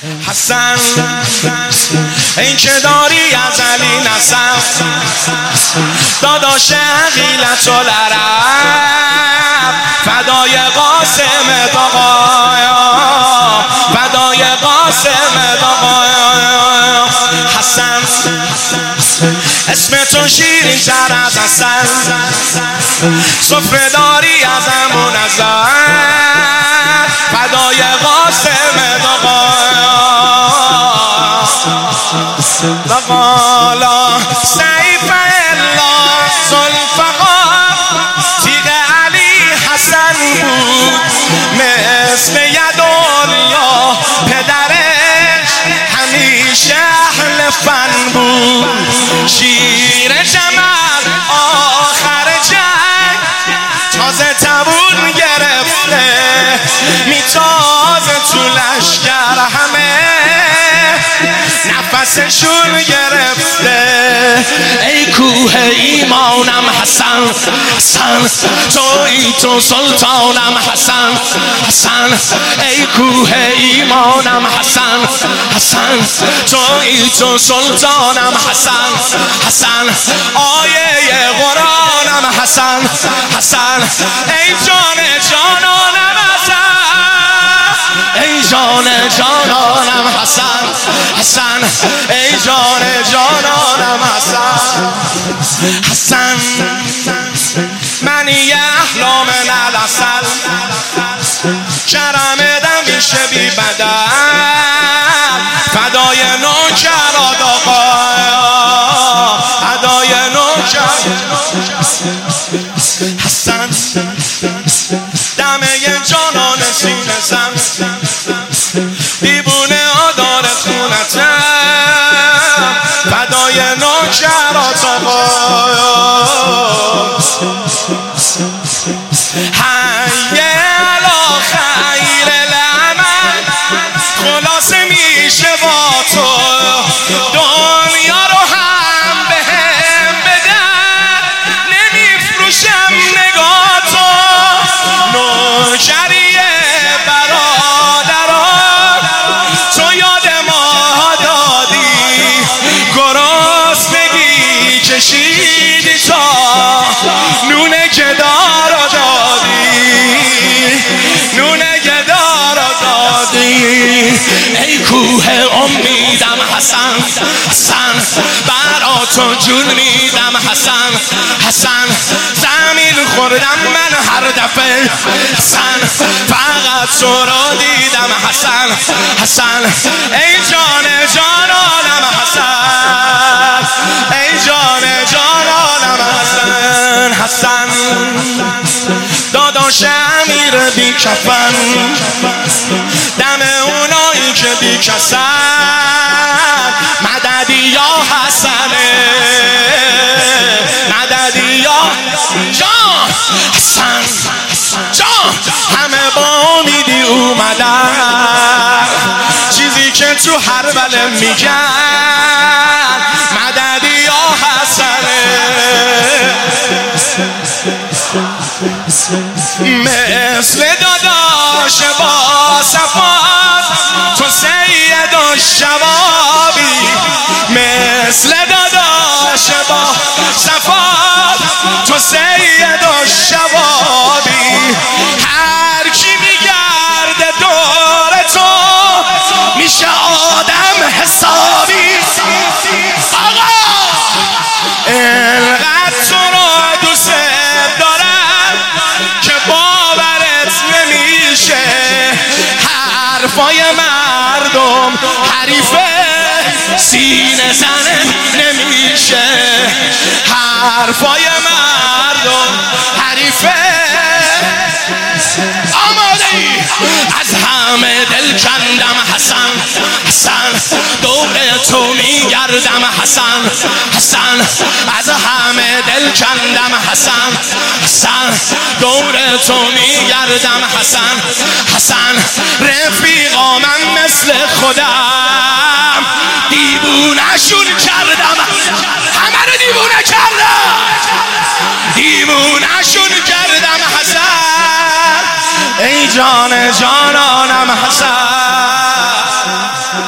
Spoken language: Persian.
حسن این که داری از علی نسب، داداش عقیلت و لرب، فدای قاسم دقایا، فدای قاسم دقایا. حسن اسم تو شیرین تر از عسل، سفره داری از امون ازل، فدای قاسم دقایا. وقالا سیف الله ذوالفقار، تیغ علی حسن بود مثل یدالله، پدرش همیشه اهل فن بود. شیر جمل آخر جنگ تازه تبون گرفته، میتازه تو لشگر همه نفسشون گرفته. ای کوه ایمانم حسن، حسن تویی تو سلطانم حسن، حسن ای کوه ایمانم حسن، حسن تویی تو سلطانم حسن، حسن آیه قرآنم حسن، حسن ای جان جانانم حسن، ای جان جانانم حسن، حسن ای جان جانانم حسن. حسن منی احلام نلسل، کرم دمیشه بی بدل، فدای نوکرات آقایا، فدای نوکرات. حسن دمه جانان سینه زن، دیوونه آدار خونتم، فدای نوکرات آقایا. حی علی خیر العمل، خلاصه میشه با تو دنیا رو هم بهم بدن، نمیفروشم نگاه تو. نوکری برادران تو یاد ما دادی، گرسنگی کشیدی تا نونه گدار دادی، نونه گدار دادی. ای کوه امیدم حسن، حسن برا تو جون میدم حسن، حسن زمین خوردم من هر دفعه حسن، فقط تو رو دیدم حسن، حسن ای جان جانانم حسن، ای جان جانانم حسن. حسن داداش امیر بی کفن، دم اونایی که بی کسن، مددی یا حسنه، مددی یا جان. حسن جان همه با امیدی اومدن، چیزی که تو هر بله میگن، مددی یا حسنه. مثل داداش با صفات تو سید الشبابی، مثل داداش با صفات تو سید الشبابی. هر کی میگرده دور تو میشه آدم حسابی. آقا اینقدر تو رو دوست دارم که باورت نمیشه، حرفای مردم حریفه سینه زنه نمیشه، حرفای مردم حریفه. آماده ای؟ از همه دل کندم حسن، حسن دور تو میگردم حسن، حسن از همه دل کندم حسن، حسن دور تو میگردم حسن، حسن رفیقا من مثل خودم دیوونه‌شون کردم، همه رو دیوونه کردم، دیوونه‌شون کردم حسن، ای جان جانانم حسن.